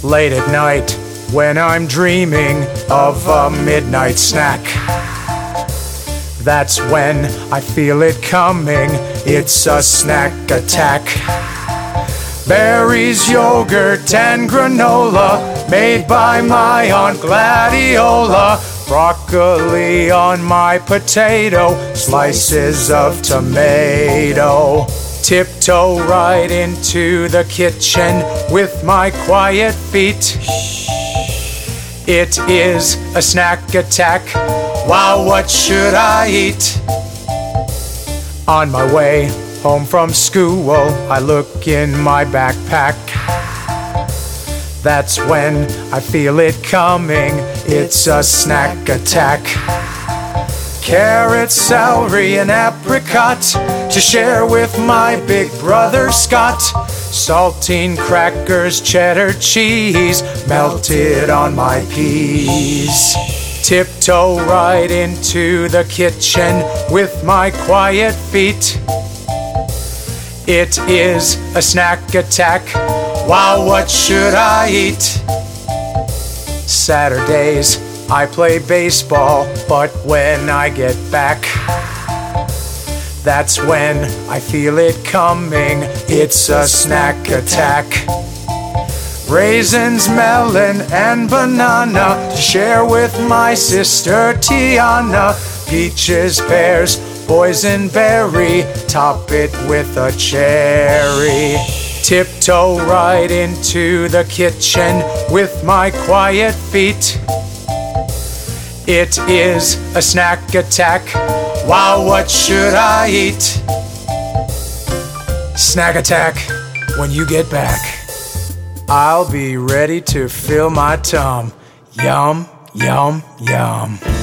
late at night when I'm dreaming of a midnight snack. That's when I feel it coming, it's a snack attack. Berries, yogurt, and granola made by my Aunt Gladiola. Broccoli on my potato, slices of tomato. Tiptoe right into the kitchen with my quiet feet. It is a snack attack. Wow, what should I eat? On my way home from school, I look in my backpack. That's when I feel it coming, it's a snack attack. Carrot, celery, and apricot to share with my big brother Scott. Saltine crackers, cheddar cheese melted on my peas. Tiptoe right into the kitchen with my quiet feet. It is a snack attack. Wow, what should I eat? Saturdays I play baseball, but when I get back, that's when I feel it coming, it's a snack attack. Raisins, melon, and banana to share with my sister Tiana. Peaches, pears, boysenberry, top it with a cherry. Tiptoe right into the kitchen with my quiet feet. It is a snack attack. Wow, what should I eat? Snack attack when you get back. I'll be ready to fill my tum. Yum, yum, yum.